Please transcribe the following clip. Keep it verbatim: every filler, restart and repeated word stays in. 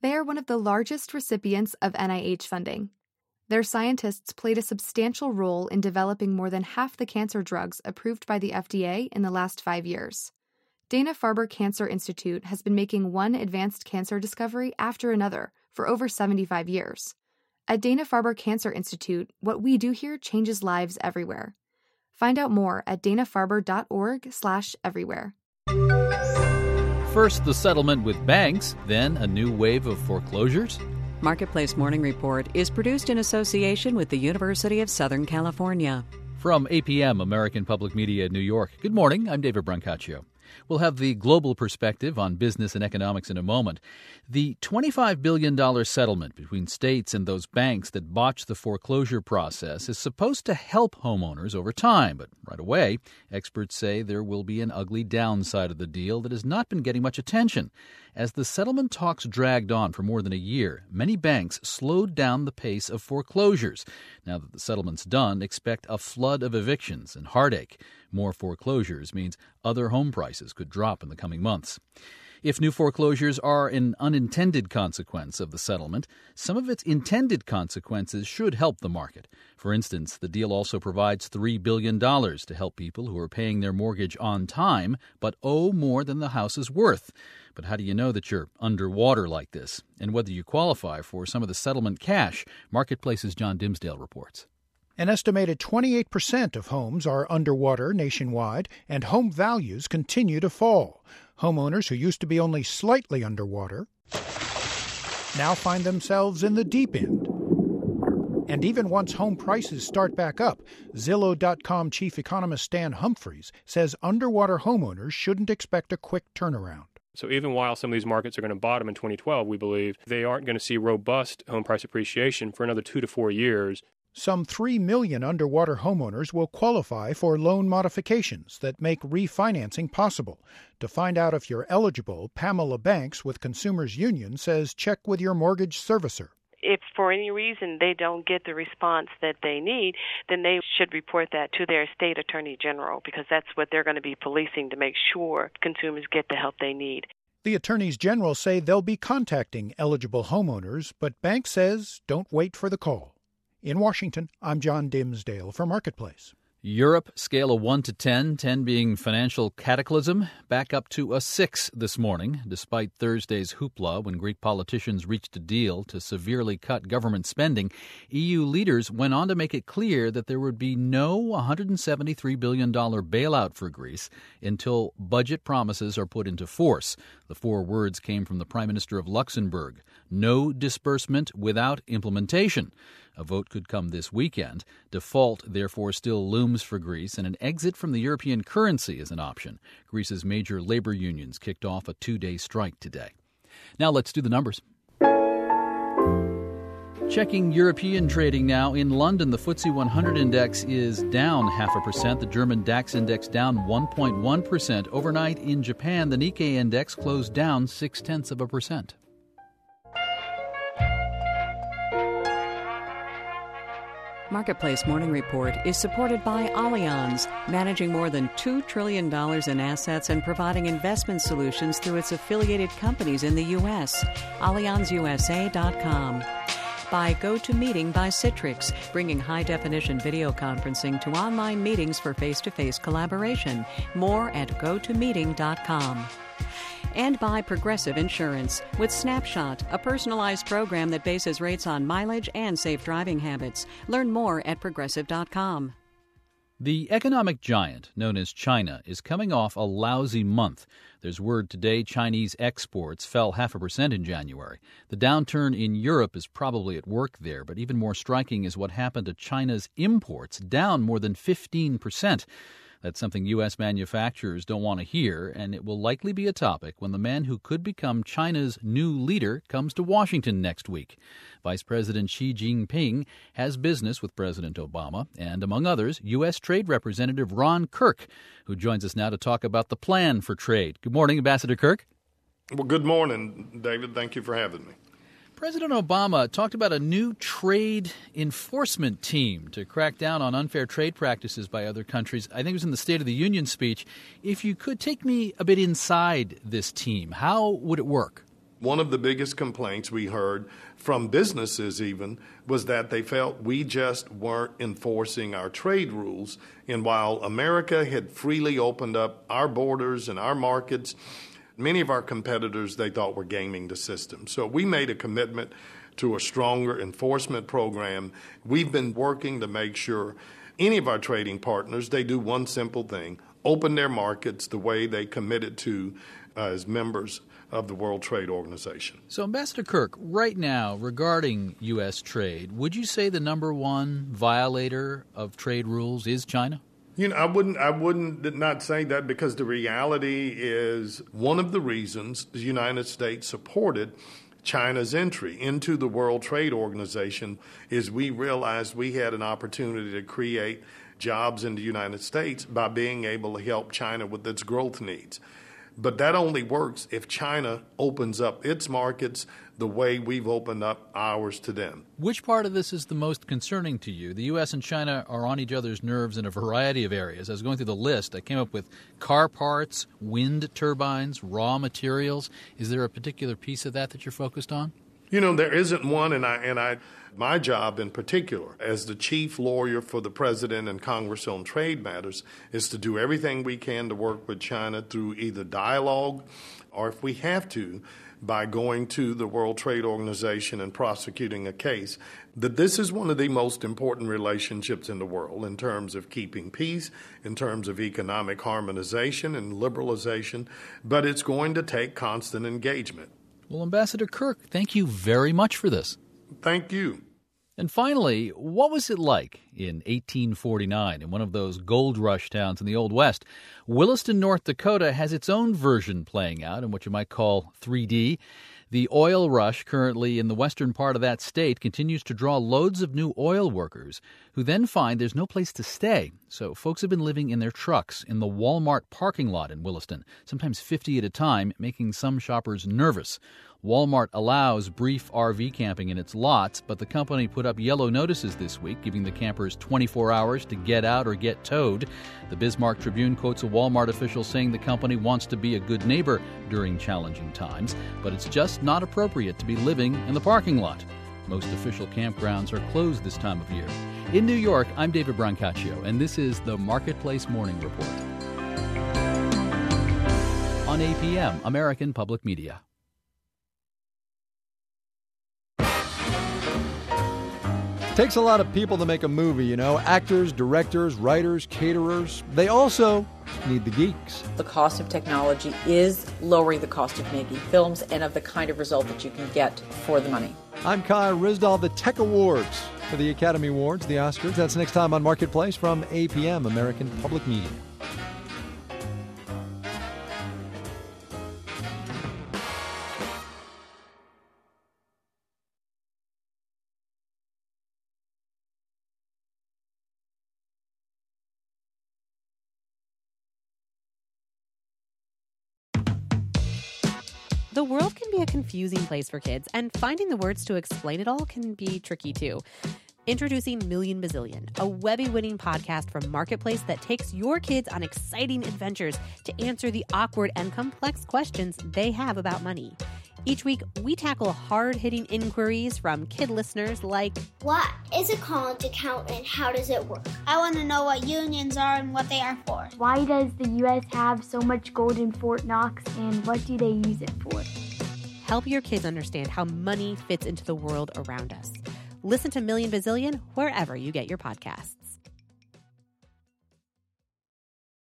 They are one of the largest recipients of N I H funding. Their scientists played a substantial role in developing more than half the cancer drugs approved by the F D A in the last five years. Dana-Farber Cancer Institute has been making one advanced cancer discovery after another for over seventy-five years. At Dana-Farber Cancer Institute, what we do here changes lives everywhere. Find out more at dana-farber.org slash everywhere. First, the settlement with banks, then a new wave of foreclosures. Marketplace Morning Report is produced in association with the University of Southern California. From A P M, American Public Media, New York. Good morning, I'm David Brancaccio. We'll have the global perspective on business and economics in a moment. The twenty-five billion dollars settlement between states and those banks that botched the foreclosure process is supposed to help homeowners over time. But right away, experts say there will be an ugly downside of the deal that has not been getting much attention. As the settlement talks dragged on for more than a year, many banks slowed down the pace of foreclosures. Now that the settlement's done, expect a flood of evictions and heartache. More foreclosures means other home prices could drop in the coming months. If new foreclosures are an unintended consequence of the settlement, some of its intended consequences should help the market. For instance, the deal also provides three billion dollars to help people who are paying their mortgage on time but owe more than the house is worth. But how do you know that you're underwater like this, and whether you qualify for some of the settlement cash? Marketplace's John Dimsdale reports. An estimated twenty-eight percent of homes are underwater nationwide, and home values continue to fall. Homeowners who used to be only slightly underwater now find themselves in the deep end. And even once home prices start back up, Zillow dot com chief economist Stan Humphries says underwater homeowners shouldn't expect a quick turnaround. So even while some of these markets are going to bottom in twenty twelve, we believe they aren't going to see robust home price appreciation for another two to four years. Some three million underwater homeowners will qualify for loan modifications that make refinancing possible. To find out if you're eligible, Pamela Banks with Consumers Union says check with your mortgage servicer. If for any reason they don't get the response that they need, then they should report that to their state attorney general, because that's what they're going to be policing to make sure consumers get the help they need. The attorneys general say they'll be contacting eligible homeowners, but Banks says don't wait for the call. In Washington, I'm John Dimsdale for Marketplace. Europe, scale of one to ten, ten being financial cataclysm, back up to a six this morning, despite Thursday's hoopla when Greek politicians reached a deal to severely cut government spending. E U leaders went on to make it clear that there would be no one hundred seventy-three billion dollars bailout for Greece until budget promises are put into force. The four words came from the Prime Minister of Luxembourg: no disbursement without implementation. A vote could come this weekend. Default, therefore, still looms for Greece, and an exit from the European currency is an option. Greece's major labor unions kicked off a two-day strike today. Now let's do the numbers. Checking European trading now. In London, the F T S E one hundred index is down half a percent. The German DAX index down one point one percent. Overnight in Japan, the Nikkei index closed down six-tenths of a percent. Marketplace Morning Report is supported by Allianz, managing more than two trillion dollars in assets and providing investment solutions through its affiliated companies in the U S Allianz U S A dot com. By GoToMeeting by Citrix, bringing high-definition video conferencing to online meetings for face-to-face collaboration. More at go to meeting dot com. And by Progressive Insurance, with Snapshot, a personalized program that bases rates on mileage and safe driving habits. Learn more at progressive dot com. The economic giant known as China is coming off a lousy month. There's word today Chinese exports fell half a percent in January. The downturn in Europe is probably at work there, but even more striking is what happened to China's imports, down more than fifteen percent. That's something U S manufacturers don't want to hear, and it will likely be a topic when the man who could become China's new leader comes to Washington next week. Vice President Xi Jinping has business with President Obama and, among others, U S Trade Representative Ron Kirk, who joins us now to talk about the plan for trade. Good morning, Ambassador Kirk. Well, good morning, David. Thank you for having me. President Obama talked about a new trade enforcement team to crack down on unfair trade practices by other countries. I think it was in the State of the Union speech. If you could take me a bit inside this team, how would it work? One of the biggest complaints we heard from businesses even was that they felt we just weren't enforcing our trade rules. And while America had freely opened up our borders and our markets, many of our competitors, they thought, were gaming the system. So we made a commitment to a stronger enforcement program. We've been working to make sure any of our trading partners, they do one simple thing: open their markets the way they committed to uh, as members of the World Trade Organization. So, Ambassador Kirk, right now, regarding U S trade, would you say the number one violator of trade rules is China? You know, I wouldn't I wouldn't not say that, because the reality is one of the reasons the United States supported China's entry into the World Trade Organization is we realized we had an opportunity to create jobs in the United States by being able to help China with its growth needs. But that only works if China opens up its markets the way we've opened up ours to them. Which part of this is the most concerning to you? The U S and China are on each other's nerves in a variety of areas. I was going through the list. I came up with car parts, wind turbines, raw materials. Is there a particular piece of that that you're focused on? You know, there isn't one, and I and I my job in particular as the chief lawyer for the President and Congress on trade matters is to do everything we can to work with China through either dialogue or, if we have to, by going to the World Trade Organization and prosecuting a case. That this is one of the most important relationships in the world in terms of keeping peace, in terms of economic harmonization and liberalization, but it's going to take constant engagement. Well, Ambassador Kirk, thank you very much for this. Thank you. And finally, what was it like in eighteen forty-nine in one of those gold rush towns in the Old West? Williston, North Dakota has its own version playing out in what you might call three D. The oil rush currently in the western part of that state continues to draw loads of new oil workers who then find there's no place to stay. So folks have been living in their trucks in the Walmart parking lot in Williston, sometimes fifty at a time, making some shoppers nervous. Walmart allows brief R V camping in its lots, but the company put up yellow notices this week, giving the campers twenty-four hours to get out or get towed. The Bismarck Tribune quotes a Walmart official saying the company wants to be a good neighbor during challenging times, but it's just not appropriate to be living in the parking lot. Most official campgrounds are closed this time of year. In New York, I'm David Brancaccio, and this is the Marketplace Morning Report on A P M, American Public Media. Takes a lot of people to make a movie, you know, actors, directors, writers, caterers. They also need the geeks. The cost of technology is lowering the cost of making films and of the kind of result that you can get for the money. I'm Kai Ryssdal. The Tech Awards for the Academy Awards, the Oscars. That's next time on Marketplace from A P M, American Public Media. The world can be a confusing place for kids, and finding the words to explain it all can be tricky too. Introducing Million Bazillion, a Webby-winning podcast from Marketplace that takes your kids on exciting adventures to answer the awkward and complex questions they have about money. Each week, we tackle hard-hitting inquiries from kid listeners like, what is a college account and how does it work? I want to know what unions are and what they are for. Why does the U S have so much gold in Fort Knox, and what do they use it for? Help your kids understand how money fits into the world around us. Listen to Million Bazillion wherever you get your podcasts.